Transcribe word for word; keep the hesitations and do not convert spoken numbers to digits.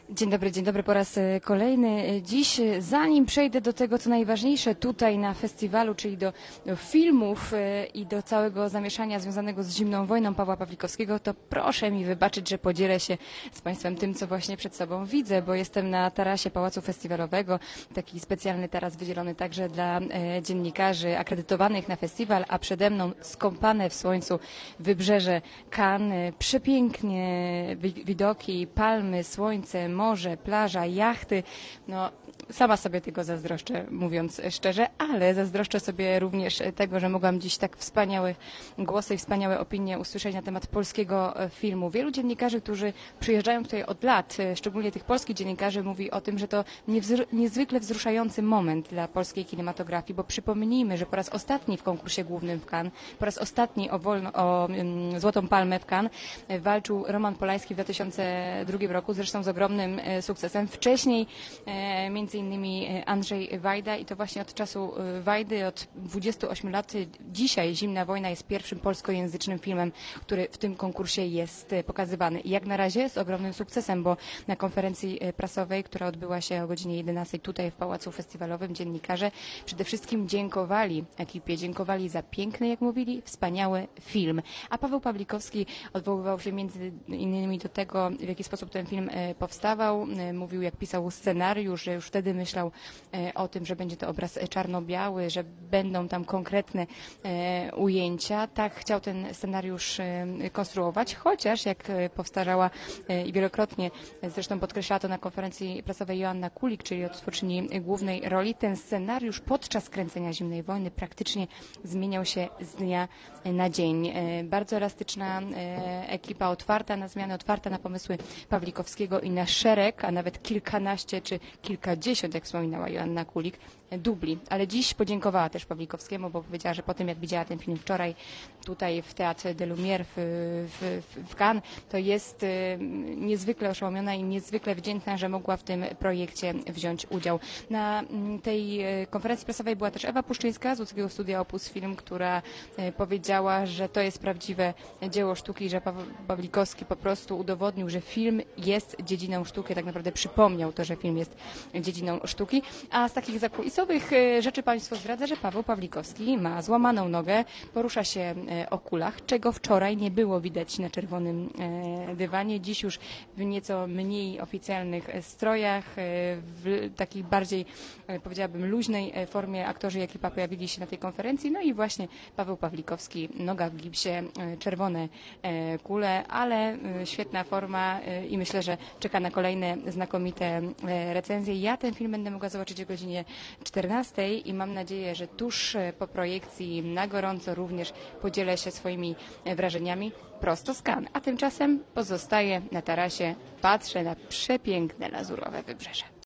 Dzień dobry, dzień dobry po raz kolejny. Dziś, zanim przejdę do tego, co najważniejsze tutaj na festiwalu, czyli do, do filmów i do całego zamieszania związanego z zimną wojną Pawła Pawlikowskiego, to proszę mi wybaczyć, że podzielę się z Państwem tym, co właśnie przed sobą widzę, bo jestem na tarasie Pałacu Festiwalowego, taki specjalny taras wydzielony także dla e, dziennikarzy akredytowanych na festiwal, a przede mną skąpane w słońcu wybrzeże Cannes, przepięknie widoki, palmy, słońce, morze, plaża, jachty. No, sama sobie tego zazdroszczę, mówiąc szczerze, ale zazdroszczę sobie również tego, że mogłam dziś tak wspaniałe głosy i wspaniałe opinie usłyszeć na temat polskiego filmu. Wielu dziennikarzy, którzy przyjeżdżają tutaj od lat, szczególnie tych polskich dziennikarzy, mówi o tym, że to niezwykle wzruszający moment dla polskiej kinematografii, bo przypomnijmy, że po raz ostatni w konkursie głównym w Cannes, po raz ostatni o, wolno, o um, Złotą Palmę w Cannes walczył Roman Polański w dwa tysiące drugim roku, zresztą z ogromnym sukcesem. Wcześniej e, między innymi Andrzej Wajda i to właśnie od czasu Wajdy, od dwudziestu ośmiu lat, dzisiaj Zimna wojna jest pierwszym polskojęzycznym filmem, który w tym konkursie jest pokazywany. I jak na razie z ogromnym sukcesem, bo na konferencji prasowej, która odbyła się o godzinie jedenastej tutaj w Pałacu Festiwalowym, dziennikarze przede wszystkim dziękowali ekipie, dziękowali za piękny, jak mówili, wspaniały film. A Paweł Pawlikowski odwoływał się między innymi do tego, w jaki sposób ten film powstawał. Mówił, jak pisał scenariusz, że już wtedy myślał o tym, że będzie to obraz czarno-biały, że będą tam konkretne ujęcia. Tak chciał ten scenariusz konstruować, chociaż jak powtarzała i wielokrotnie zresztą podkreślała to na konferencji prasowej Joanna Kulik, czyli odtwórczyni głównej roli, ten scenariusz podczas kręcenia Zimnej wojny praktycznie zmieniał się z dnia na dzień. Bardzo elastyczna ekipa, otwarta na zmiany, otwarta na pomysły Pawlikowskiego i na szereg, a nawet kilkanaście czy kilkadziesiąt, jak wspominała Joanna Kulik, dubli. Ale dziś podziękowała też Pawlikowskiemu, bo powiedziała, że po tym, jak widziała ten film wczoraj tutaj w Teatrze des Lumières w, w, w Cannes, to jest niezwykle oszołomiona i niezwykle wdzięczna, że mogła w tym projekcie wziąć udział. Na tej konferencji prasowej była też Ewa Puszczyńska z łódzkiego studia Opus Film, która powiedziała, że to jest prawdziwe dzieło sztuki, że Paweł Pawlikowski po prostu udowodnił, że film jest dziedziną sztuki, tak naprawdę przypomniał to, że film jest dziedziną sztuki. A z takich zakulisowych rzeczy Państwu zdradzę, że Paweł Pawlikowski ma złamaną nogę, porusza się o kulach, czego wczoraj nie było widać na czerwonym dywanie. Dziś już w nieco mniej oficjalnych strojach, w takiej bardziej, powiedziałabym, luźnej formie aktorzy i ekipa pojawili się na tej konferencji. No i właśnie Paweł Pawlikowski, noga w gipsie, czerwone kule, ale świetna forma i myślę, że czeka na kolejne znakomite recenzje. Ja ten film będę mogła zobaczyć o godzinie czternastej i mam nadzieję, że tuż po projekcji na gorąco również podzielę się swoimi wrażeniami prosto z Cannes. A tymczasem pozostaję na tarasie, patrzę na przepiękne lazurowe wybrzeże.